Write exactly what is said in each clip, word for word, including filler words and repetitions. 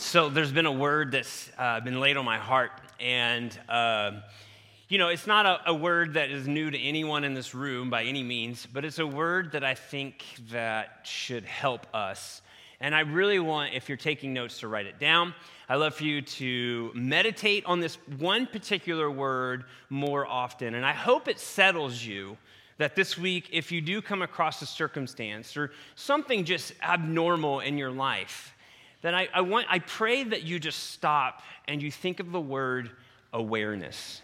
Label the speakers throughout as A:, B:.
A: So there's been a word that's uh, been laid on my heart, and uh, you know, it's not a, a word that is new to anyone in this room by any means, but it's a word that I think that should help us. And I really want, if you're taking notes, to write it down. I'd love for you to meditate on this one particular word more often, and I hope it settles you that this week, if you do come across a circumstance or something just abnormal in your life, then I, I want, I pray that you just stop and you think of the word awareness.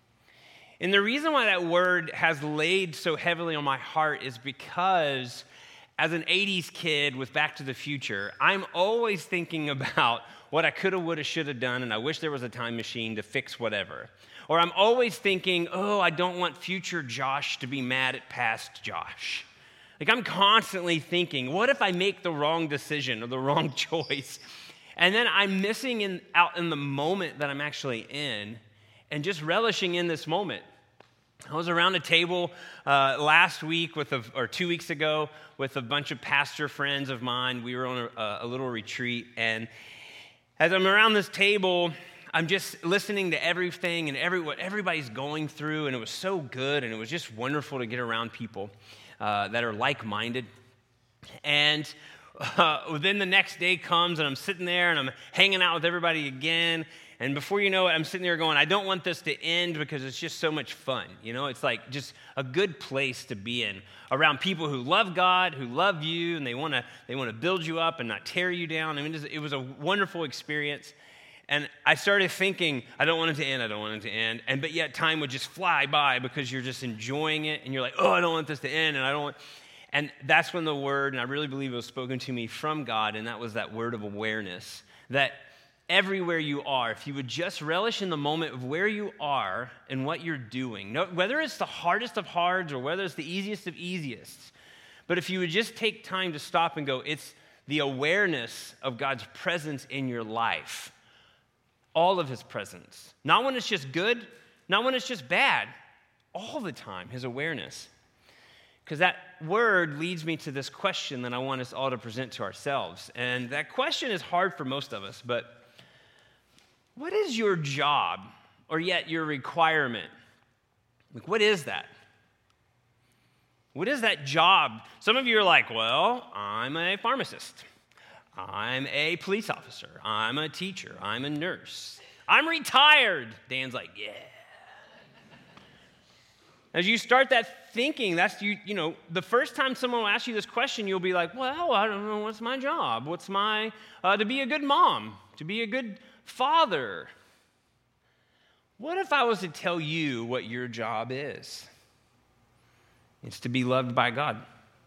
A: And the reason why that word has laid so heavily on my heart is because as an eighties kid with Back to the Future, I'm always thinking about what I coulda, woulda, shoulda done, and I wish there was a time machine to fix whatever. Or I'm always thinking, oh, I don't want future Josh to be mad at past Josh. Like, I'm constantly thinking, what if I make the wrong decision or the wrong choice? And then I'm missing in, out in the moment that I'm actually in and just relishing in this moment. I was around a table uh, last week, with a, or two weeks ago, with a bunch of pastor friends of mine. We were on a, a little retreat, and as I'm around this table, I'm just listening to everything and every, what everybody's going through, and it was so good, and it was just wonderful to get around people uh, that are like-minded. And uh, then the next day comes, and I'm sitting there, and I'm hanging out with everybody again, and before you know it, I'm sitting there going, I don't want this to end because it's just so much fun. You know, it's like just a good place to be in, around people who love God, who love you, and they want to they want to build you up and not tear you down. I mean, it was a wonderful experience. And I started thinking, I don't want it to end, I don't want it to end. And but yet time would just fly by because you're just enjoying it. And you're like, oh, I don't want this to end, and I don't want... And that's when the word, and I really believe it was spoken to me from God, and that was that word of awareness, that everywhere you are, if you would just relish in the moment of where you are and what you're doing, no, whether it's the hardest of hards or whether it's the easiest of easiest, but if you would just take time to stop and go, it's the awareness of God's presence in your life, all of his presence, not when it's just good, not when it's just bad, all the time, his awareness. Because that word leads me to this question that I want us all to present to ourselves. And that question is hard for most of us, but what is your job, or yet your requirement? Like, what is that? What is that job? Some of you are like, well, I'm a pharmacist. I'm a police officer. I'm a teacher. I'm a nurse. I'm retired. Dan's like, yeah. As you start that thinking, that's, you you know, the first time someone will ask you this question, you'll be like, well, I don't know, what's my job? What's my, uh, to be a good mom, to be a good father. What if I was to tell you what your job is? It's to be loved by God.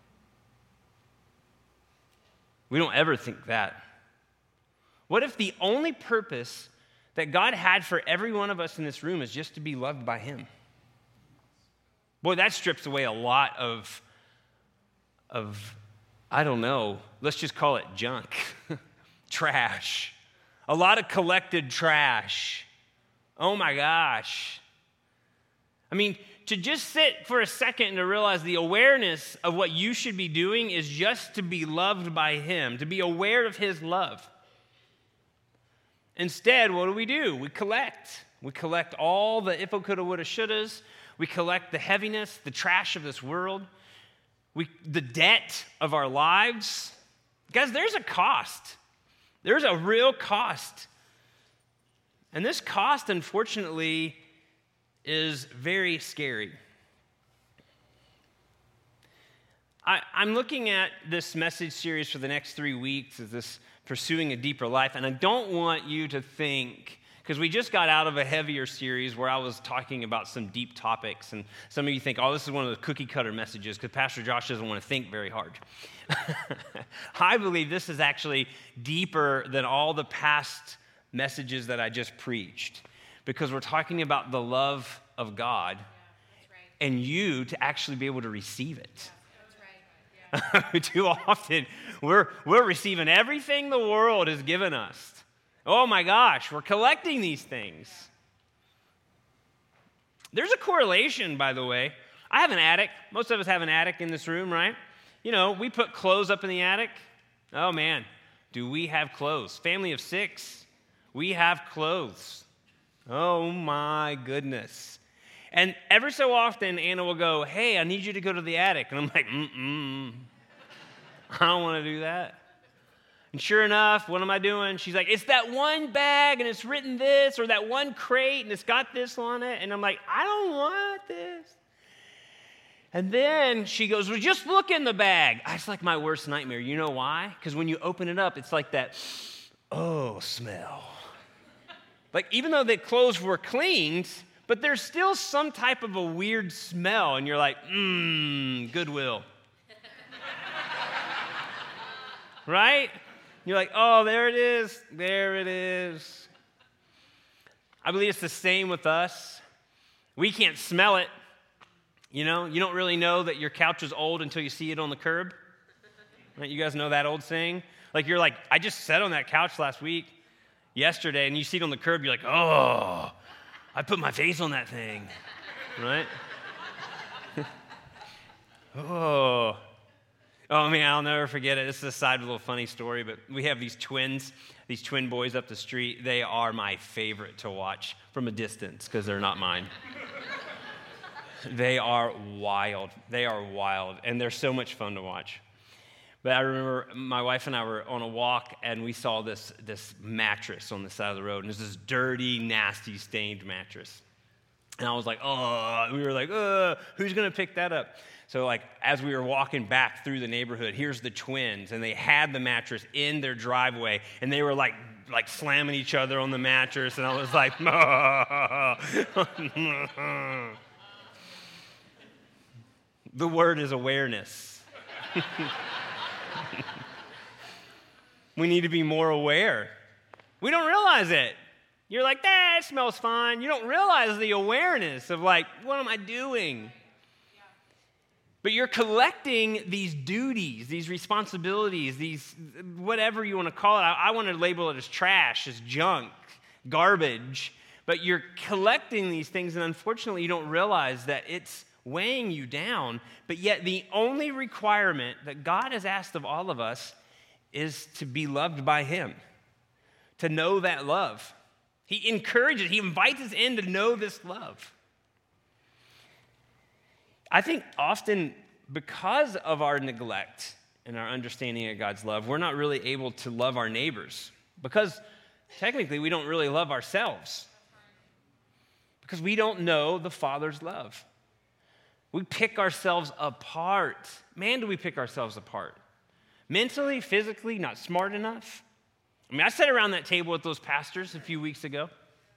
A: We don't ever think that. What if the only purpose that God had for every one of us in this room is just to be loved by him? Boy, that strips away a lot of, of I don't know, let's just call it junk, trash. A lot of collected trash. Oh my gosh. I mean, to just sit for a second and to realize the awareness of what you should be doing is just to be loved by him, to be aware of his love. Instead, what do we do? We collect. We collect all the if, coulda, woulda, shouldas. We collect the heaviness, the trash of this world, we, the debt of our lives. Guys, there's a cost. There's a real cost. And this cost, unfortunately, is very scary. I, I'm looking at this message series for the next three weeks as this Pursuing a Deeper Life, and I don't want you to think, because we just got out of a heavier series where I was talking about some deep topics, and some of you think, oh, this is one of those cookie-cutter messages because Pastor Josh doesn't want to think very hard. I believe this is actually deeper than all the past messages that I just preached, because we're talking about the love of God, yeah, that's right, and you to actually be able to receive it. Yeah, that's right. Yeah. Too often, we're, we're receiving everything the world has given us. Oh my gosh, we're collecting these things. There's a correlation, by the way. I have an attic. Most of us have an attic in this room, right? You know, we put clothes up in the attic. Oh man, do we have clothes? Family of six, we have clothes. Oh my goodness. And every so often, Anna will go, hey, I need you to go to the attic. And I'm like, mm-mm, I don't want to do that. And sure enough, what am I doing? She's like, it's that one bag and it's written this, or that one crate and it's got this on it. And I'm like, I don't want this. And then she goes, well, just look in the bag. It's like my worst nightmare. You know why? Because when you open it up, it's like that, oh, smell. Like, even though the clothes were cleaned, but there's still some type of a weird smell. And you're like, mmm, Goodwill. Right? You're like, oh, there it is. There it is. I believe it's the same with us. We can't smell it. You know, you don't really know that your couch is old until you see it on the curb. Right? You guys know that old saying? Like, you're like, I just sat on that couch last week, yesterday, and you see it on the curb, you're like, oh, I put my face on that thing. Right? oh. Oh, man, I'll never forget it. This is a side little funny story, but we have these twins, these twin boys up the street. They are my favorite to watch from a distance because they're not mine. They are wild. They are wild, and they're so much fun to watch. But I remember my wife and I were on a walk, and we saw this, this mattress on the side of the road, and it was this dirty, nasty, stained mattress. And I was like, oh, we were like, oh, who's going to pick that up? So, like, as we were walking back through the neighborhood, here's the twins, and they had the mattress in their driveway, and they were, like, like slamming each other on the mattress, and I was like, the word is awareness. We need to be more aware. We don't realize it. You're like, that it smells fine. You don't realize the awareness of, like, what am I doing? But you're collecting these duties, these responsibilities, these whatever you want to call it. I, I want to label it as trash, as junk, garbage. But you're collecting these things, and unfortunately, you don't realize that it's weighing you down. But yet, the only requirement that God has asked of all of us is to be loved by Him, to know that love. He encourages, He invites us in to know this love. I think often because of our neglect and our understanding of God's love, we're not really able to love our neighbors because technically we don't really love ourselves because we don't know the Father's love. We pick ourselves apart. Man, do we pick ourselves apart. Mentally, physically, not smart enough. I mean, I sat around that table with those pastors a few weeks ago.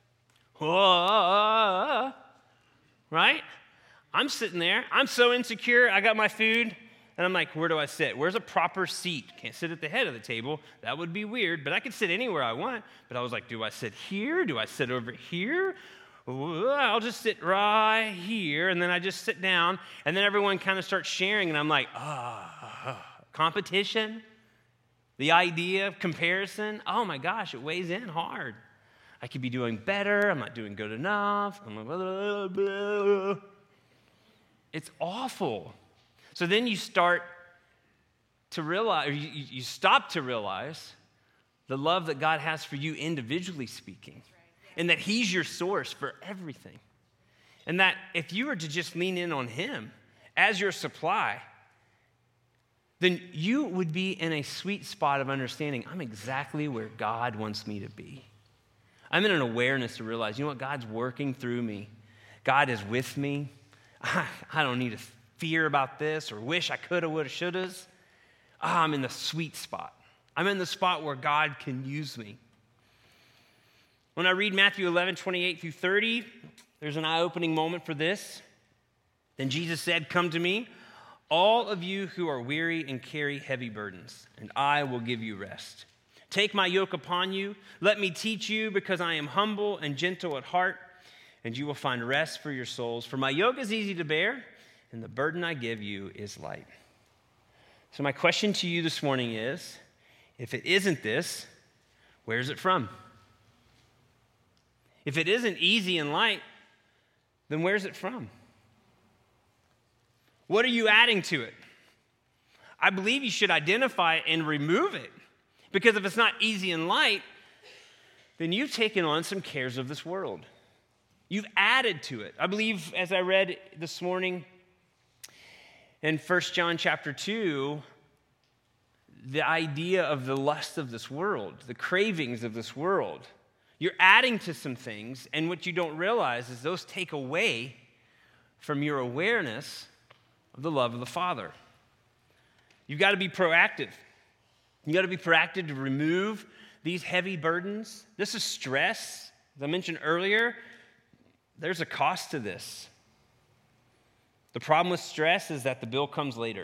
A: Whoa, right? I'm sitting there. I'm so insecure. I got my food, and I'm like, where do I sit? Where's a proper seat? Can't sit at the head of the table. That would be weird, but I could sit anywhere I want. But I was like, do I sit here? Do I sit over here? I'll just sit right here, and then I just sit down, and then everyone kind of starts sharing, and I'm like, ah, competition, the idea of comparison. Oh my gosh, it weighs in hard. I could be doing better. I'm not doing good enough. I'm like, blah, blah, blah. It's awful. So then you start to realize, or you, you stop to realize the love that God has for you individually speaking, and that He's your source for everything. And that if you were to just lean in on Him as your supply, then you would be in a sweet spot of understanding, I'm exactly where God wants me to be. I'm in an awareness to realize, you know what, God's working through me. God is with me. I don't need to fear about this or wish I coulda, woulda, shouldas. Ah, I'm in the sweet spot. I'm in the spot where God can use me. When I read Matthew eleven, twenty-eight through thirty, there's an eye-opening moment for this. Then Jesus said, come to me, all of you who are weary and carry heavy burdens, and I will give you rest. Take my yoke upon you. Let me teach you, because I am humble and gentle at heart, and you will find rest for your souls. For my yoke is easy to bear, and the burden I give you is light. So my question to you this morning is, if it isn't this, where's it from? If it isn't easy and light, then where's it from? What are you adding to it? I believe you should identify it and remove it, Because if it's not easy and light, then you've taken on some cares of this world. You've added to it. I believe, as I read this morning in First John chapter two, the idea of the lust of this world, the cravings of this world, you're adding to some things, and what you don't realize is those take away from your awareness of the love of the Father. You've got to be proactive. You've got to be proactive to remove these heavy burdens. This is stress. As I mentioned earlier, there's a cost to this. The problem with stress is that the bill comes later.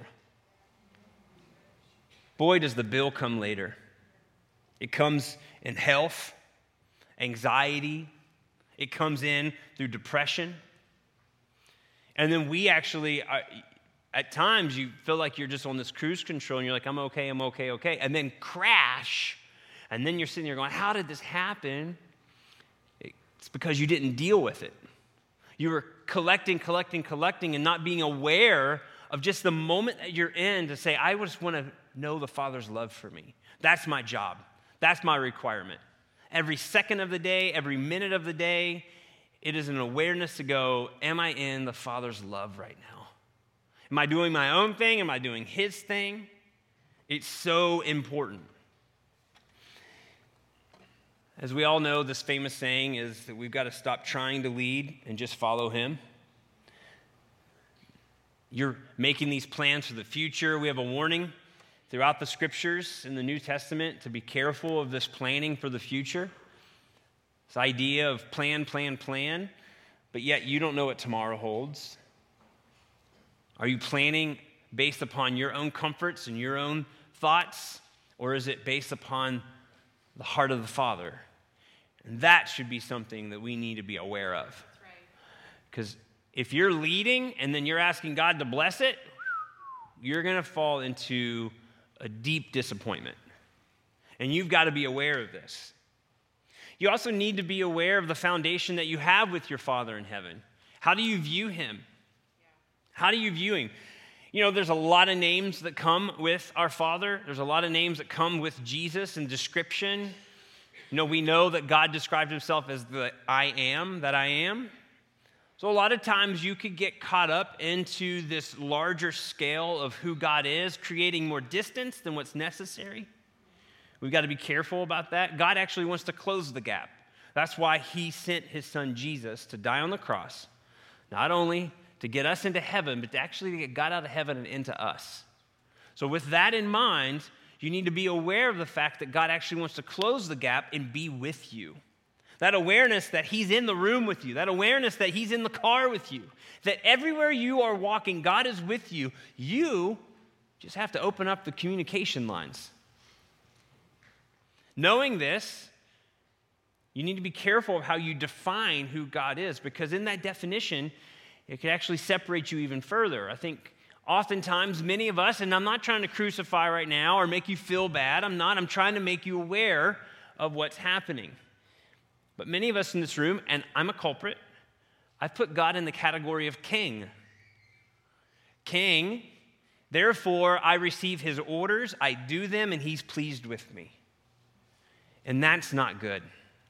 A: Boy, does the bill come later. It comes in health, anxiety. It comes in through depression. And then we actually, are, at times, you feel like you're just on this cruise control, and you're like, I'm okay, I'm okay, okay. And then crash, and then you're sitting there going, how did this happen? It's because you didn't deal with it. You were collecting, collecting, collecting, and not being aware of just the moment that you're in to say, I just want to know the Father's love for me. That's my job. That's my requirement. Every second of the day, every minute of the day, it is an awareness to go, am I in the Father's love right now? Am I doing my own thing? Am I doing His thing? It's so important. As we all know, this famous saying is that we've got to stop trying to lead and just follow Him. You're making these plans for the future. We have a warning throughout the scriptures in the New Testament to be careful of this planning for the future. This idea of plan, plan, plan, but yet you don't know what tomorrow holds. Are you planning based upon your own comforts and your own thoughts, or is it based upon the heart of the Father? And that should be something that we need to be aware of. Because right. If you're leading and then you're asking God to bless it, you're going to fall into a deep disappointment. And you've got to be aware of this. You also need to be aware of the foundation that you have with your Father in heaven. How do you view Him? How do you view Him? You know, there's a lot of names that come with our Father. There's a lot of names that come with Jesus in description. You know, we know that God described Himself as the I am that I am. So a lot of times you could get caught up into this larger scale of who God is, creating more distance than what's necessary. We've got to be careful about that. God actually wants to close the gap. That's why He sent His Son Jesus to die on the cross, not only to get us into heaven, but to actually to get God out of heaven and into us. So with that in mind, you need to be aware of the fact that God actually wants to close the gap and be with you. That awareness that He's in the room with you, that awareness that He's in the car with you, that everywhere you are walking, God is with you. You just have to open up the communication lines. Knowing this, you need to be careful of how you define who God is, because in that definition, it could actually separate you even further. I think oftentimes many of us, and I'm not trying to crucify right now or make you feel bad, I'm not, I'm trying to make you aware of what's happening. But many of us in this room, and I'm a culprit, I've put God in the category of king. King, therefore I receive His orders, I do them, and He's pleased with me. And that's not good.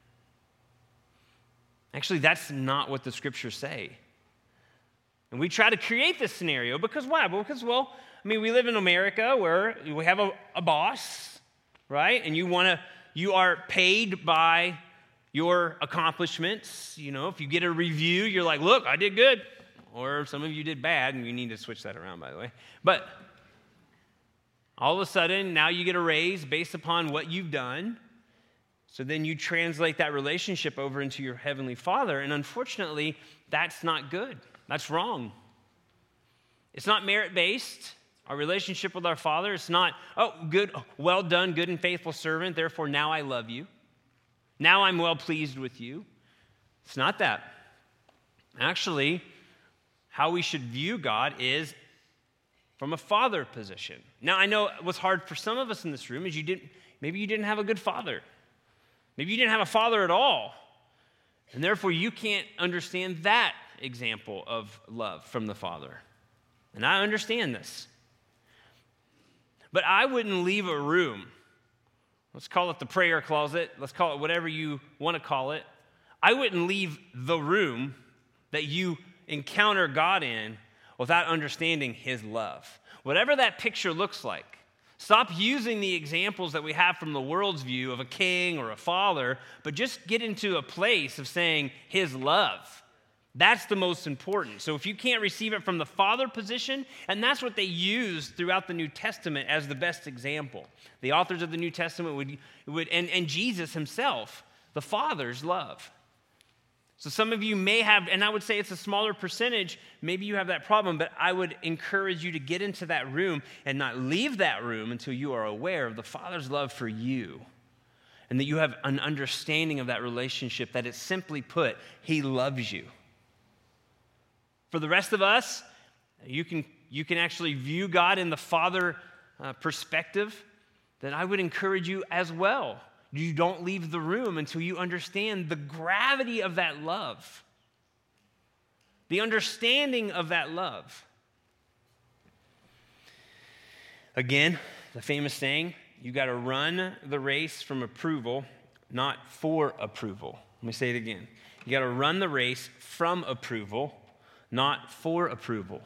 A: Actually, that's not what the scriptures say. And we try to create this scenario because why? Well, because, well, I mean, we live in America where we have a, a boss, right? And you want to, you are paid by your accomplishments. You know, if you get a review, you're like, look, I did good. Or some of you did bad, and you need to switch that around, by the way. But all of a sudden, now you get a raise based upon what you've done. So then you translate that relationship over into your Heavenly Father, and unfortunately, that's not good. That's wrong. It's not merit-based. Our relationship with our Father, it's not, oh, good, well done, good and faithful servant, therefore now I love you. Now I'm well pleased with you. It's not that. Actually, how we should view God is from a father position. Now, I know what's hard for some of us in this room is you didn't, maybe you didn't have a good father. Maybe you didn't have a father at all. And therefore, you can't understand that example of love from the Father. And I understand this. But I wouldn't leave a room let's call it the prayer closet, let's call it whatever you want to call it, I wouldn't leave the room that you encounter God in without understanding his love. Whatever that picture looks like, stop using the examples that we have from the world's view of a king or a father, but just get into a place of saying his love. That's the most important. So if you can't receive it from the father position, and that's what they use throughout the New Testament as the best example. The authors of the New Testament would, would and, and Jesus himself, the Father's love. So some of you may have, and I would say it's a smaller percentage, maybe you have that problem, but I would encourage you to get into that room and not leave that room until you are aware of the Father's love for you. And that you have an understanding of that relationship, that it's simply put, he loves you. For the rest of us, you can, you can actually view God in the Father uh, perspective, then I would encourage you as well. You don't leave the room until you understand the gravity of that love, the understanding of that love. Again, the famous saying, you got to run the race from approval, not for approval. Let me say it again. You got to run the race from approval, not for approval.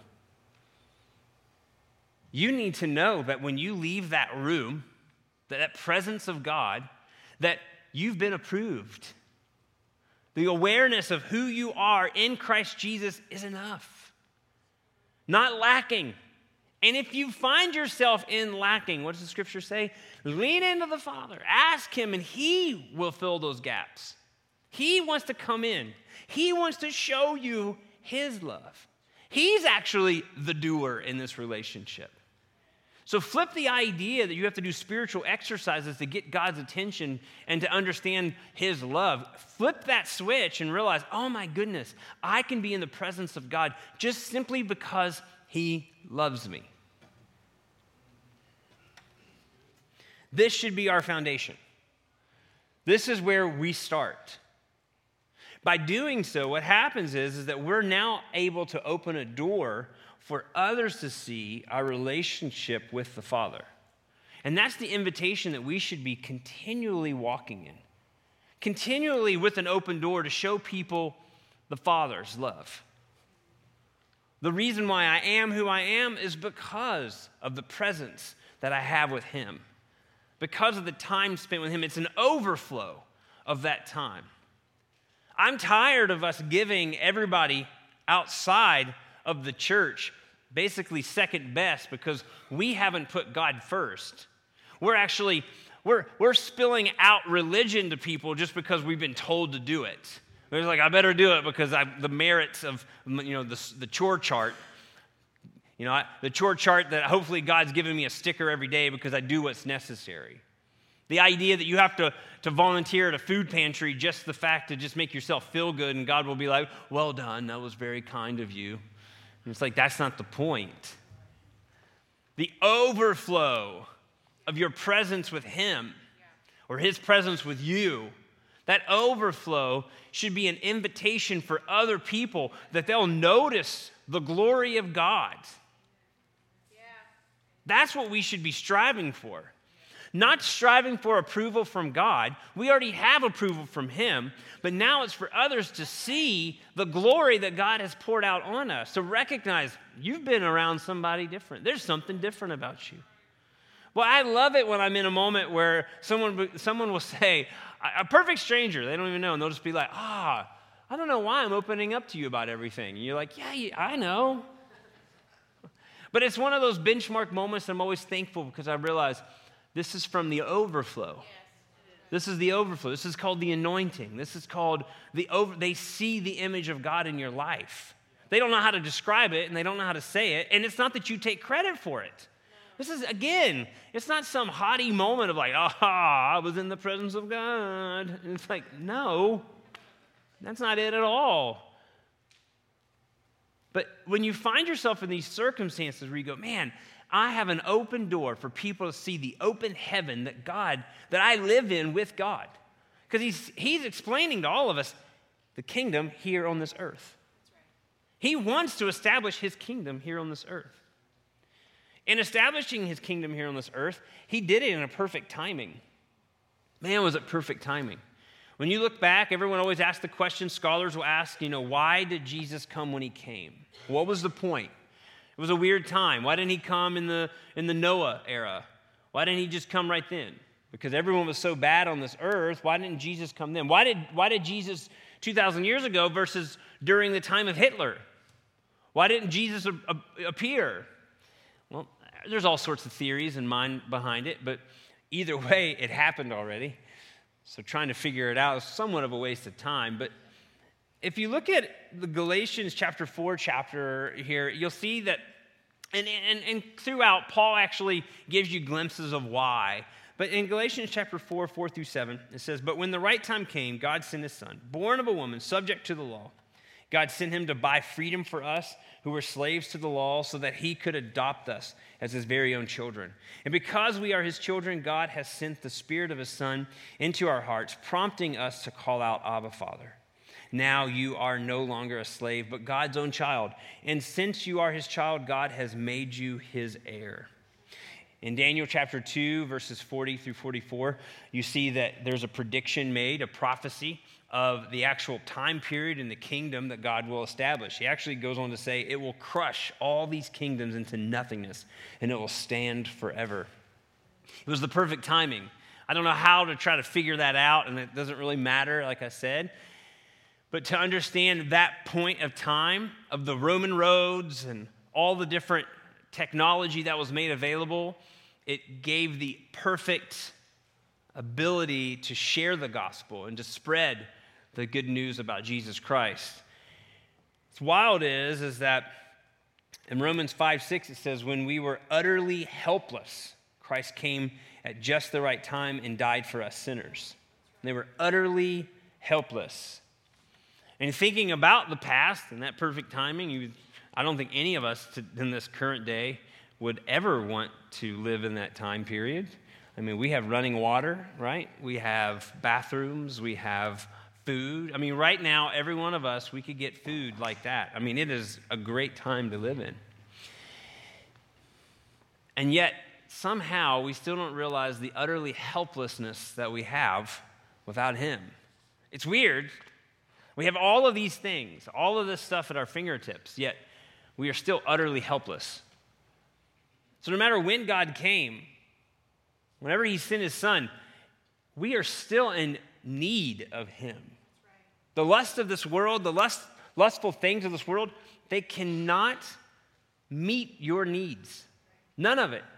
A: You need to know that when you leave that room, that, that presence of God, that you've been approved. The awareness of who you are in Christ Jesus is enough. Not lacking. And if you find yourself in lacking, what does the scripture say? Lean into the Father. Ask him and he will fill those gaps. He wants to come in. He wants to show you his love. He's actually the doer in this relationship. So flip the idea that you have to do spiritual exercises to get God's attention and to understand his love. Flip that switch and realize, oh my goodness, I can be in the presence of God just simply because he loves me. This should be our foundation. This is where we start. By doing so, what happens is, is that we're now able to open a door for others to see our relationship with the Father. And that's the invitation that we should be continually walking in. Continually with an open door to show people the Father's love. The reason why I am who I am is because of the presence that I have with him. Because of the time spent with him. It's an overflow of that time. I'm tired of us giving everybody outside of the church basically second best because we haven't put God first. We're actually, we're, we're spilling out religion to people just because we've been told to do it. It's like, I better do it because I, the merits of, you know, the, the chore chart, you know, I, the chore chart that hopefully God's giving me a sticker every day because I do what's necessary. The idea that you have to, to volunteer at a food pantry, just the fact to just make yourself feel good, and God will be like, well done, that was very kind of you. And it's like, that's not the point. The overflow of your presence with him, or his presence with you, that overflow should be an invitation for other people that they'll notice the glory of God. Yeah. That's what we should be striving for. Not striving for approval from God. We already have approval from him, but now it's for others to see the glory that God has poured out on us, to recognize you've been around somebody different. There's something different about you. Well, I love it when I'm in a moment where someone, someone will say, a perfect stranger, they don't even know, and they'll just be like, ah, I don't know why I'm opening up to you about everything. And you're like, yeah, I know. But it's one of those benchmark moments that I'm always thankful because I realize this is from the overflow. Yes, this is the overflow. This is called the anointing. This is called the over. They see the image of God in your life. They don't know how to describe it, and they don't know how to say it. And it's not that you take credit for it. This is, again, it's not some haughty moment of like, aha, I was in the presence of God. And it's like, no, that's not it at all. But when you find yourself in these circumstances where you go, man, I have an open door for people to see the open heaven that God, that I live in with God. Because he's, he's explaining to all of us the kingdom here on this earth. That's right. He wants to establish his kingdom here on this earth. In establishing his kingdom here on this earth, he did it in a perfect timing. Man, was it perfect timing. When you look back, everyone always asks the question, scholars will ask, you know, why did Jesus come when he came? What was the point? It was a weird time. Why didn't he come in the in the Noah era? Why didn't he just come right then? Because everyone was so bad on this earth, why didn't Jesus come then? Why did, why did Jesus two thousand years ago versus during the time of Hitler? Why didn't Jesus a- a- appear? Well, there's all sorts of theories and mind behind it, but either way, it happened already. So trying to figure it out is somewhat of a waste of time. But if you look at the Galatians chapter four chapter here, you'll see that, and, and, and throughout, Paul actually gives you glimpses of why. But in Galatians chapter four, four through seven, it says, "But when the right time came, God sent his son, born of a woman, subject to the law. God sent him to buy freedom for us who were slaves to the law so that he could adopt us as his very own children. And because we are his children, God has sent the Spirit of his Son into our hearts, prompting us to call out, 'Abba, Father.' Now you are no longer a slave, but God's own child. And since you are his child, God has made you his heir." In Daniel chapter two, verses forty through forty-four, you see that there's a prediction made, a prophecy of the actual time period in the kingdom that God will establish. He actually goes on to say, it will crush all these kingdoms into nothingness, and it will stand forever. It was the perfect timing. I don't know how to try to figure that out, and it doesn't really matter, like I said. But to understand that point of time, of the Roman roads and all the different technology that was made available, it gave the perfect ability to share the gospel and to spread the good news about Jesus Christ. What's wild is, is that in Romans five six, it says, "When we were utterly helpless, Christ came at just the right time and died for us sinners." And they were utterly helpless. And thinking about the past and that perfect timing, you, I don't think any of us to, in this current day would ever want to live in that time period. I mean, we have running water, right? We have bathrooms, we have food. I mean, right now, every one of us, we could get food like that. I mean, it is a great time to live in. And yet, somehow, we still don't realize the utterly helplessness that we have without him. It's weird. We have all of these things, all of this stuff at our fingertips, yet we are still utterly helpless. So no matter when God came, whenever he sent his son, we are still in need of him. The lust of this world, the lust, lustful things of this world, they cannot meet your needs. None of it.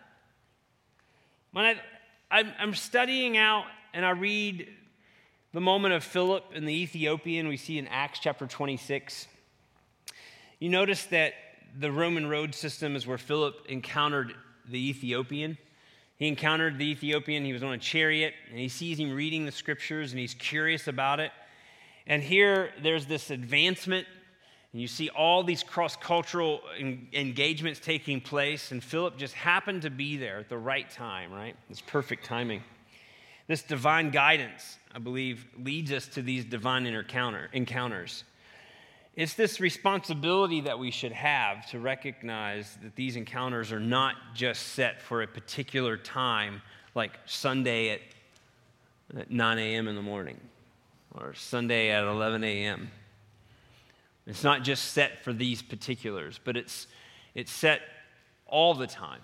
A: When I, I'm, I'm studying out and I read the moment of Philip and the Ethiopian we see in Acts chapter twenty-six, you notice that the Roman road system is where Philip encountered the Ethiopian. He encountered the Ethiopian, he was on a chariot, and he sees him reading the scriptures, and he's curious about it. And here, there's this advancement, and you see all these cross-cultural en- engagements taking place, and Philip just happened to be there at the right time, right? It's perfect timing. This divine guidance, I believe, leads us to these divine encounter, encounters. It's this responsibility that we should have to recognize that these encounters are not just set for a particular time, like Sunday at, at nine a.m. in the morning or Sunday at eleven a.m. It's not just set for these particulars, but it's it's set all the time.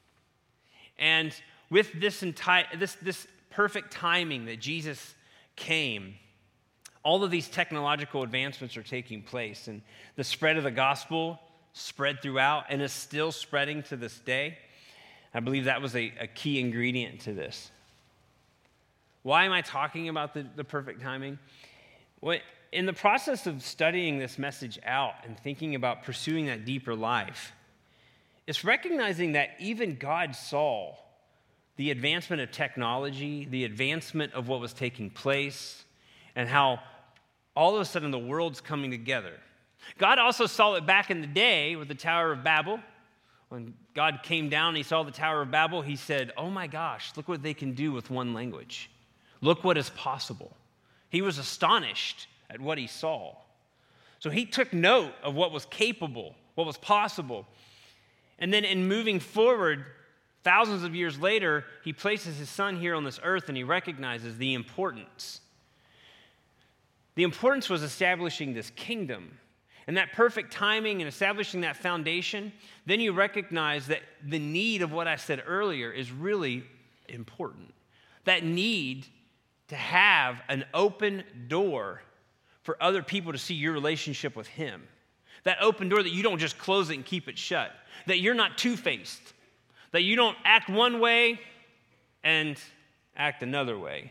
A: And with this entire this this perfect timing that Jesus came, all of these technological advancements are taking place, and the spread of the gospel spread throughout and is still spreading to this day. I believe that was a, a key ingredient to this. Why am I talking about the, the perfect timing? Well, in the process of studying this message out and thinking about pursuing that deeper life, it's recognizing that even God saw the advancement of technology, the advancement of what was taking place, and how all of a sudden the world's coming together. God also saw it back in the day with the Tower of Babel. When God came down and he saw the Tower of Babel, he said, "Oh my gosh, look what they can do with one language. Look what is possible." He was astonished at what he saw. So he took note of what was capable, what was possible. And then in moving forward, Thousands of years later, he places his son here on this earth and he recognizes the importance. The importance was establishing this kingdom. And that perfect timing and establishing that foundation, then you recognize that the need of what I said earlier is really important. That need to have an open door for other people to see your relationship with him. That open door that you don't just close it and keep it shut. That you're not two-faced. That you don't act one way and act another way.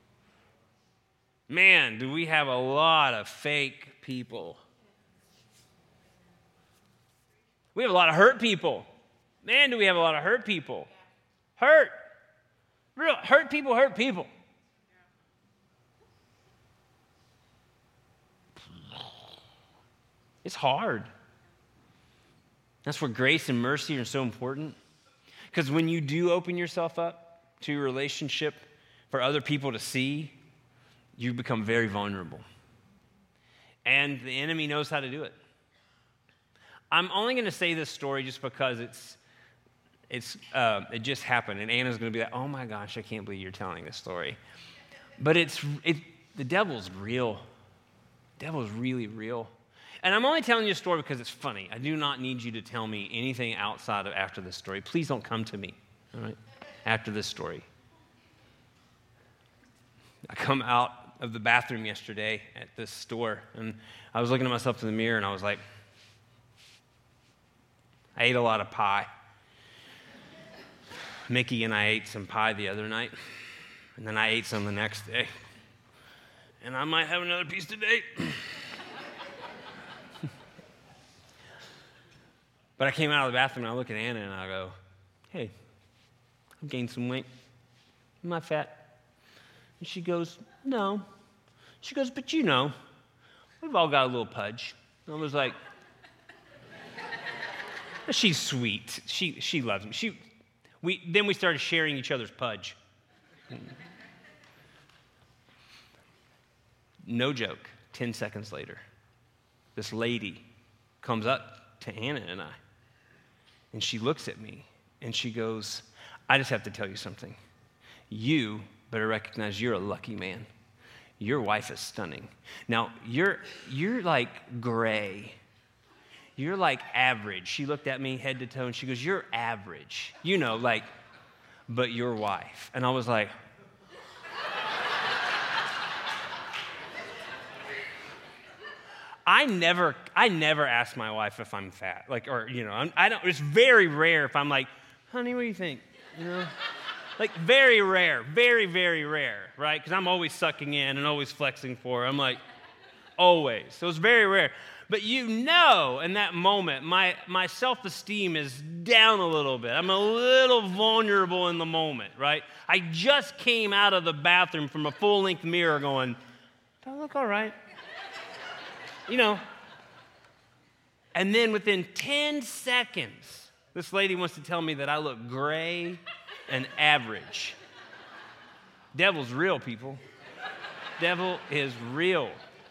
A: Man, do we have a lot of fake people. We have a lot of hurt people. Man, do we have a lot of hurt people. Hurt. Real hurt people hurt people. It's hard. That's where grace and mercy are so important. Because when you do open yourself up to a relationship for other people to see, you become very vulnerable. And the enemy knows how to do it. I'm only going to say this story just because it's, it's, uh, it just happened. And Anna's going to be like, oh my gosh, I can't believe you're telling this story. But it's, it, the devil's real. The devil's really real. And I'm only telling you a story because it's funny. I do not need you to tell me anything outside of after this story. Please don't come to me, all right, after this story. I come out of the bathroom yesterday at this store, and I was looking at myself in the mirror, and I was like, I ate a lot of pie. Mickey and I ate some pie the other night, and then I ate some the next day. And I might have another piece today. But I came out of the bathroom and I look at Anna and I go, hey, I've gained some weight. Am I fat? And she goes, no. She goes, but you know, we've all got a little pudge. And I was like, she's sweet. She she loves me. She we then we started sharing each other's pudge. No joke. Ten seconds later, this lady comes up to Anna and I. And she looks at me and she goes, I just have to tell you something. You better recognize you're a lucky man. Your wife is stunning. Now, you're you're like gray. You're like average. She looked at me head to toe and she goes, you're average. You know, like, but your wife. And I was like, I never, I never ask my wife if I'm fat, like, or you know, I'm, I don't. It's very rare if I'm like, honey, what do you think? You know, like very rare, very, very rare, right? Because I'm always sucking in and always flexing for her. I'm like, always. So it's very rare. But you know, in that moment, my my self-esteem is down a little bit. I'm a little vulnerable in the moment, right? I just came out of the bathroom from a full-length mirror, going, do I look all right? You know, and then within ten seconds, this lady wants to tell me that I look gray and average. Devil's real, people. Devil is real.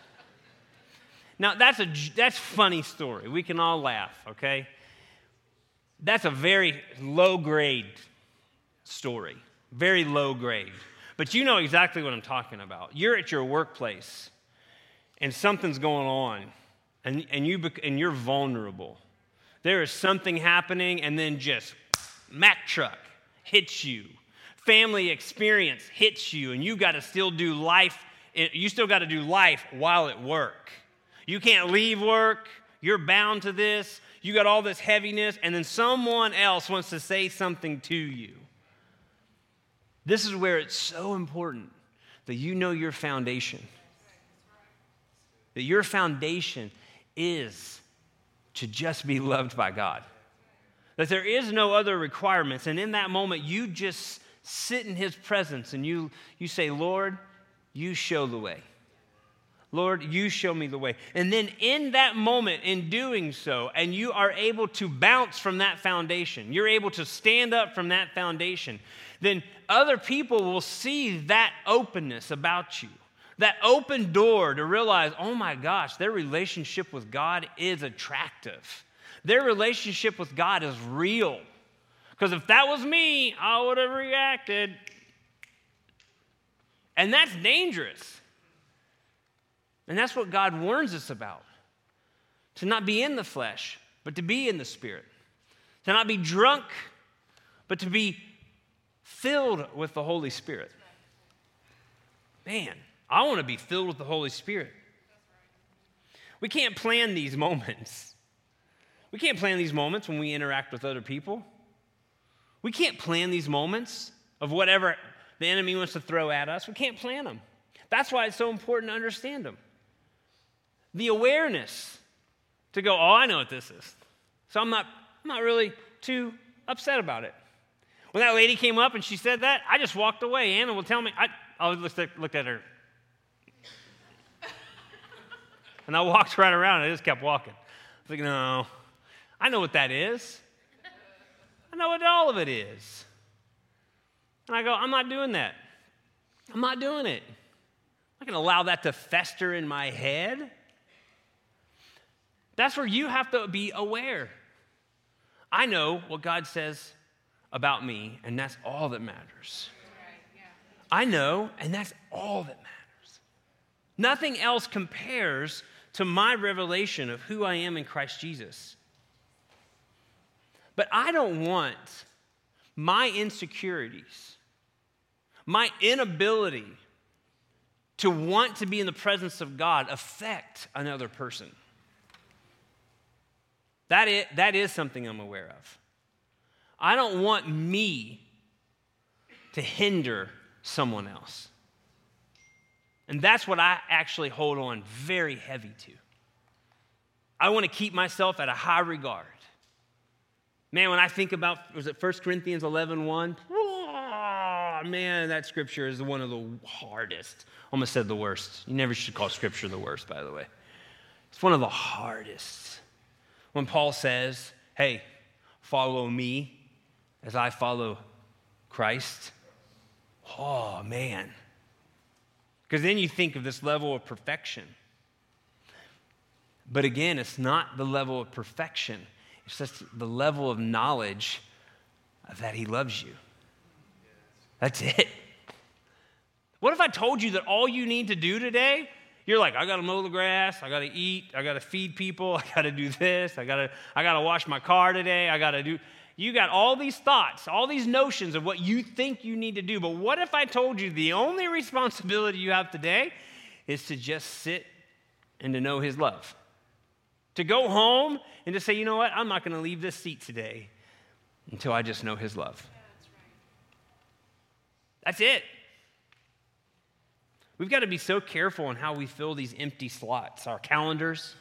A: Now, that's a that's a funny story. We can all laugh, okay? That's a very low-grade story, very low grade. But you know exactly what I'm talking about. You're at your workplace. And something's going on, and, and, you, and you're vulnerable. There is something happening, and then just Mack truck hits you. Family experience hits you, and you got to still do life. You still got to do life while at work. You can't leave work. You're bound to this. You got all this heaviness, and then someone else wants to say something to you. This is where it's so important that you know your foundation. That your foundation is to just be loved by God. That there is no other requirements. And in that moment, you just sit in his presence and you, you say, Lord, you show the way. Lord, you show me the way. And then in that moment, in doing so, and you are able to bounce from that foundation, you're able to stand up from that foundation, then other people will see that openness about you. That open door to realize, oh my gosh, their relationship with God is attractive. Their relationship with God is real. Because if that was me, I would have reacted. And that's dangerous. And that's what God warns us about. To not be in the flesh, but to be in the Spirit. To not be drunk, but to be filled with the Holy Spirit. Man, I want to be filled with the Holy Spirit. We can't plan these moments. We can't plan these moments when we interact with other people. We can't plan these moments of whatever the enemy wants to throw at us. We can't plan them. That's why it's so important to understand them. The awareness to go, oh, I know what this is. So I'm not, I'm not really too upset about it. When that lady came up and she said that, I just walked away. Anna will tell me, I, I looked at, looked at her. And I walked right around and I just kept walking. I was like, no, I know what that is. I know what all of it is. And I go, I'm not doing that. I'm not doing it. I'm not going to allow that to fester in my head. That's where you have to be aware. I know what God says about me, and that's all that matters. I know, and that's all that matters. Nothing else compares to my revelation of who I am in Christ Jesus. But I don't want my insecurities, my inability to want to be in the presence of God affect another person. That is, that is something I'm aware of. I don't want me to hinder someone else. And that's what I actually hold on very heavy to. I want to keep myself at a high regard. Man, when I think about, was it First Corinthians eleven one? Oh, man, that scripture is one of the hardest. Almost said the worst. You never should call scripture the worst, by the way. It's one of the hardest. When Paul says, hey, follow me as I follow Christ. Oh, man. Because then you think of this level of perfection. But again, it's not the level of perfection. It's just the level of knowledge of that he loves you. That's it. What if I told you that all you need to do today, you're like, I got to mow the grass, I got to eat, I got to feed people, I got to do this, I got to I got to wash my car today, I got to do... You got all these thoughts, all these notions of what you think you need to do. But what if I told you the only responsibility you have today is to just sit and to know his love? To go home and to say, you know what, I'm not going to leave this seat today until I just know his love. Yeah, that's right. That's it. We've got to be so careful in how we fill these empty slots, our calendars.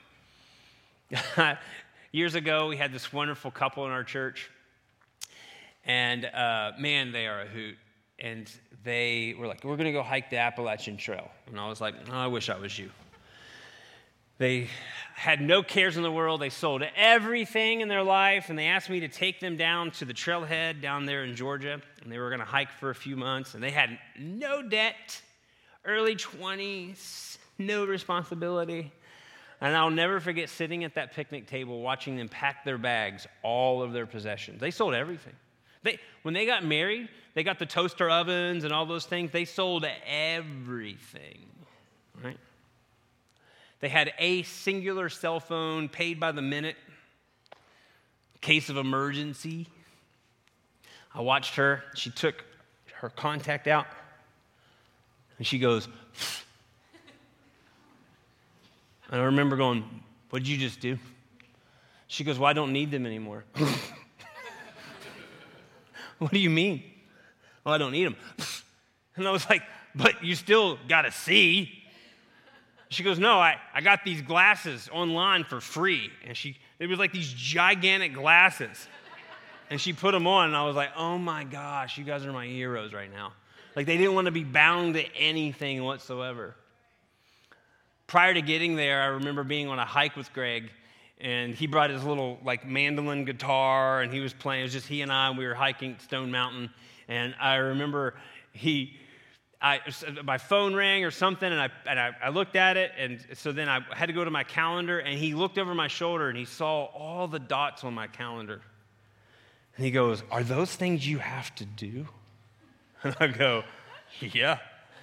A: Years ago, we had this wonderful couple in our church, and uh, man, they are a hoot. And they were like, we're going to go hike the Appalachian Trail. And I was like, oh, I wish I was you. They had no cares in the world. They sold everything in their life, and they asked me to take them down to the trailhead down there in Georgia, and they were going to hike for a few months, and they had no debt, early twenties, no responsibility. And I'll never forget sitting at that picnic table watching them pack their bags, all of their possessions. They sold everything. They, when they got married, they got the toaster ovens and all those things. They sold everything, right? They had a singular cell phone paid by the minute, case of emergency. I watched her. She took her contact out, and she goes... And I remember going, what did you just do? She goes, well, I don't need them anymore. What do you mean? Well, I don't need them. And I was like, but you still got to see. She goes, no, I, I got these glasses online for free. And she, it was like these gigantic glasses. And she put them on, and I was like, oh my gosh, you guys are my heroes right now. Like they didn't want to be bound to anything whatsoever. Prior to getting there, I remember being on a hike with Greg, and he brought his little like mandolin guitar, and he was playing. It was just he and I, and we were hiking Stone Mountain. And I remember he, I, my phone rang or something, and I and I, I looked at it, and so then I had to go to my calendar, and he looked over my shoulder, and he saw all the dots on my calendar. And he goes, are those things you have to do? And I go, yeah.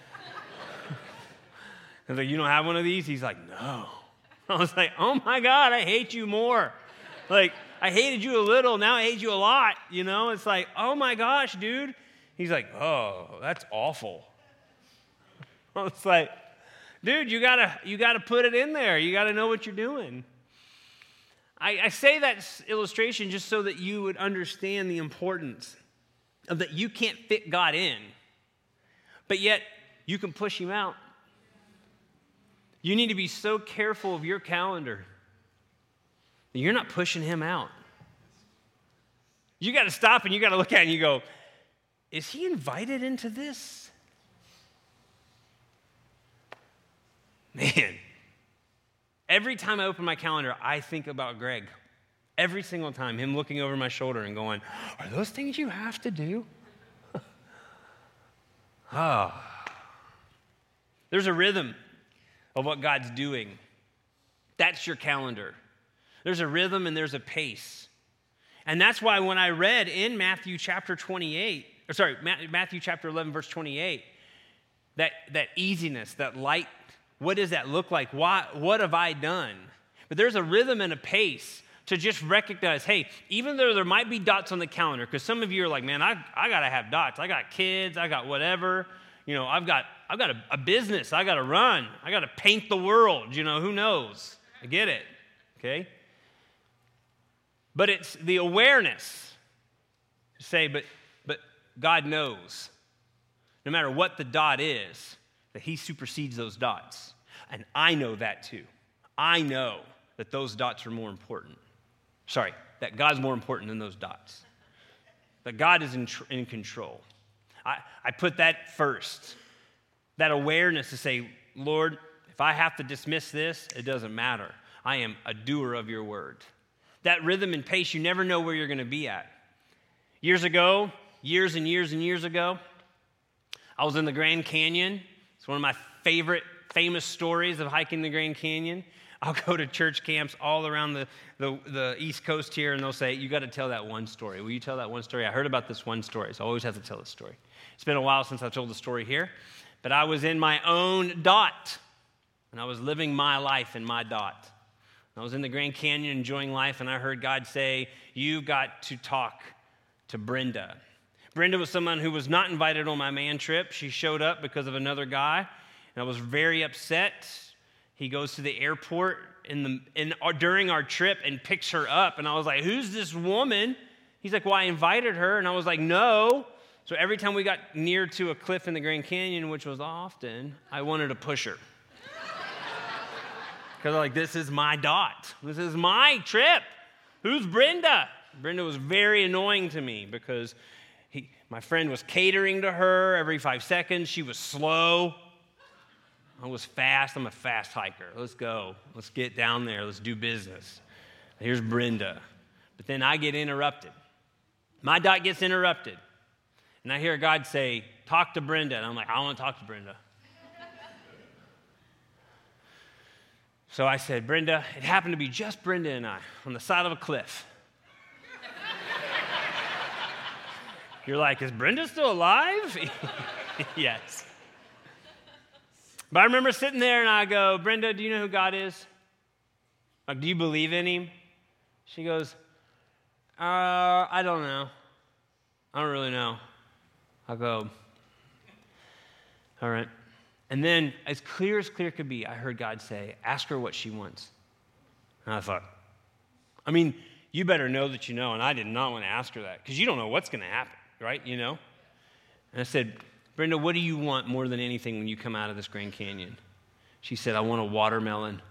A: I was like, you don't have one of these? He's like, no. I was like, oh my God, I hate you more. Like, I hated you a little, now I hate you a lot, you know? It's like, oh my gosh, dude. He's like, oh, that's awful. I was like, dude, you gotta, you gotta put it in there. You gotta know what you're doing. I, I say that illustration just so that you would understand the importance of that you can't fit God in, but yet you can push him out. You need to be so careful of your calendar that you're not pushing him out. You got to stop and you got to look at it and you go, is he invited into this? Man, every time I open my calendar, I think about Greg. Every single time, him looking over my shoulder and going, are those things you have to do? Ah. There's a rhythm of what God's doing. That's your calendar. There's a rhythm and there's a pace. And that's why when I read in Matthew chapter twenty-eight, or sorry, Matthew chapter eleven, verse twenty-eight, that, that easiness, that light, what does that look like? Why, what have I done? But there's a rhythm and a pace to just recognize, hey, even though there might be dots on the calendar, because some of you are like, man, I, I got to have dots. I got kids. I got whatever. You know, I've got I've got a, a business. I got to run. I got to paint the world. You know, who knows? I get it, okay? But it's the awareness to say, but, but God knows, no matter what the dot is, that he supersedes those dots. And I know that too. I know that those dots are more important. Sorry, that God's more important than those dots. That God is in, tr- in control. I, I put that first. That awareness to say, Lord, if I have to dismiss this, it doesn't matter. I am a doer of your word. That rhythm and pace, you never know where you're going to be at. Years ago, years and years and years ago, I was in the Grand Canyon. It's one of my favorite, famous stories of hiking the Grand Canyon. I'll go to church camps all around the, the, the East Coast here, and they'll say, you got to tell that one story. Will you tell that one story? I heard about this one story, so I always have to tell this story. It's been a while since I've told the story here, but I was in my own dot, and I was living my life in my dot. I was in the Grand Canyon enjoying life, and I heard God say, you've got to talk to Brenda. Brenda was someone who was not invited on my man trip. She showed up because of another guy, and I was very upset. He goes to the airport in the in our, during our trip and picks her up. And I was like, who's this woman? He's like, well, I invited her. And I was like, no. So every time we got near to a cliff in the Grand Canyon, which was often, I wanted to push her. Because I'm like, this is my dot. This is my trip. Who's Brenda? Brenda was very annoying to me because he, my friend was catering to her every five seconds. She was slow. I was fast. I'm a fast hiker. Let's go. Let's get down there. Let's do business. Here's Brenda. But then I get interrupted. My dot gets interrupted. And I hear God say, talk to Brenda. And I'm like, I don't want to talk to Brenda. So I said, Brenda, it happened to be just Brenda and I on the side of a cliff. You're like, is Brenda still alive? Yes. But I remember sitting there and I go, Brenda, do you know who God is? Like, do you believe in him? She goes, uh, I don't know. I don't really know. I'll go, all right. And then, as clear as clear could be, I heard God say, ask her what she wants. And I thought, I mean, you better know that you know, and I did not want to ask her that, because you don't know what's going to happen, right? You know? And I said, Brenda, what do you want more than anything when you come out of this Grand Canyon? She said, I want a watermelon.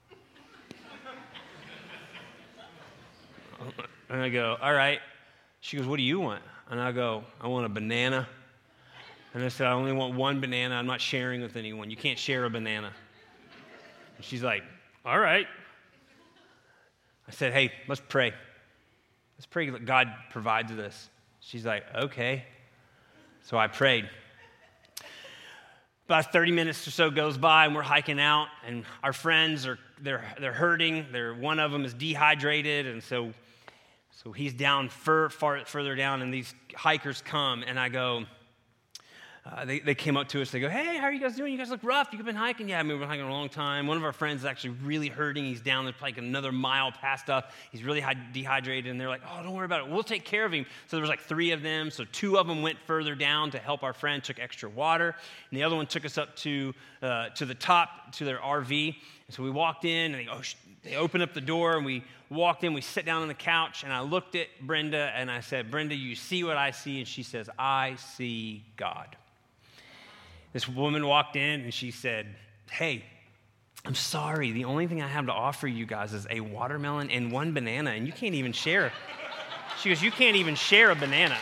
A: And I go, all right. She goes, what do you want? And I go, I want a banana. And I said, I only want one banana. I'm not sharing with anyone. You can't share a banana. And she's like, all right. I said, hey, let's pray. Let's pray that God provides this. She's like, okay. So I prayed. About thirty minutes or so goes by, and we're hiking out, and our friends are they're they're hurting. They're one of them is dehydrated, and so So he's down fur, far further down, and these hikers come, and I go, Uh, they, they came up to us. They go, hey, how are you guys doing? You guys look rough. You've been hiking? Yeah, I mean, we've been hiking a long time. One of our friends is actually really hurting. He's down there like another mile past us. He's really high, dehydrated. And they're like, oh, don't worry about it. We'll take care of him. So there was like three of them. So two of them went further down to help our friend, took extra water. And the other one took us up to uh, to the top, to their R V. And so we walked in, and they, oh, sh- they opened up the door, and we walked in. We sat down on the couch, and I looked at Brenda, and I said, Brenda, you see what I see? And she says, I see God. This woman walked in and she said, hey, I'm sorry. The only thing I have to offer you guys is a watermelon and one banana, and you can't even share. She goes, you can't even share a banana.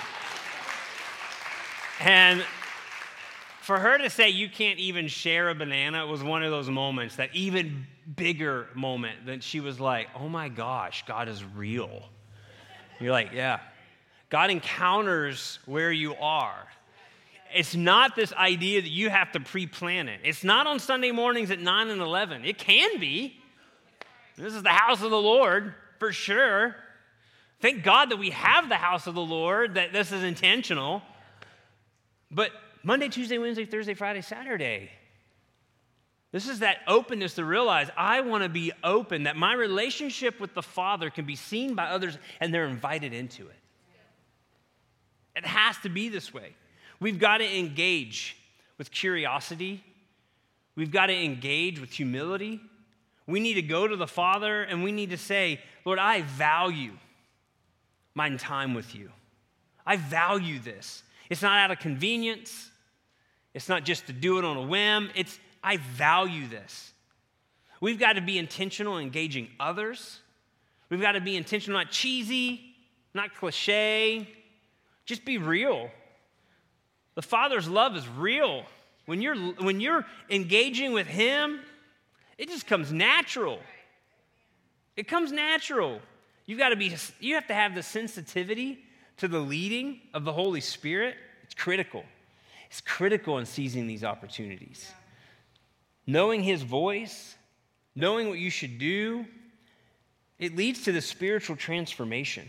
A: And for her to say you can't even share a banana was one of those moments, that even bigger moment that she was like, oh my gosh, God is real. You're like, yeah. God encounters where you are. It's not this idea that you have to pre-plan it. It's not on Sunday mornings at nine and eleven. It can be. This is the house of the Lord, for sure. Thank God that we have the house of the Lord, that this is intentional. But Monday, Tuesday, Wednesday, Thursday, Friday, Saturday, this is that openness to realize I want to be open, that my relationship with the Father can be seen by others, and they're invited into it. It has to be this way. We've got to engage with curiosity. We've got to engage with humility. We need to go to the Father and we need to say, Lord, I value my time with you. I value this. It's not out of convenience. It's not just to do it on a whim. It's, I value this. We've got to be intentional in engaging others. We've got to be intentional, not cheesy, not cliche. Just be real. The Father's love is real. When you're, when you're engaging with Him, it just comes natural. It comes natural. You've got to be, you have to have the sensitivity to the leading of the Holy Spirit. It's critical. It's critical in seizing these opportunities. Knowing His voice, knowing what you should do, it leads to the spiritual transformation.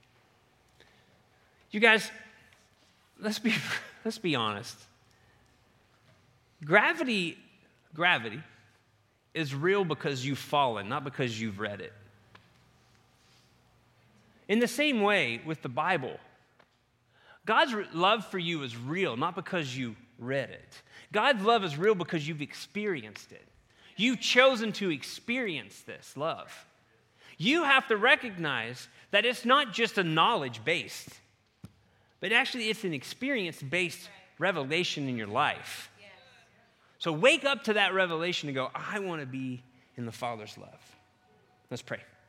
A: You guys, let's be let's be honest. Gravity, gravity is real because you've fallen, not because you've read it. In the same way with the Bible, God's love for you is real, not because you read it. God's love is real because you've experienced it. You've chosen to experience this love. You have to recognize that it's not just a knowledge-based, but actually it's an experience-based revelation in your life. So wake up to that revelation and go, I want to be in the Father's love. Let's pray.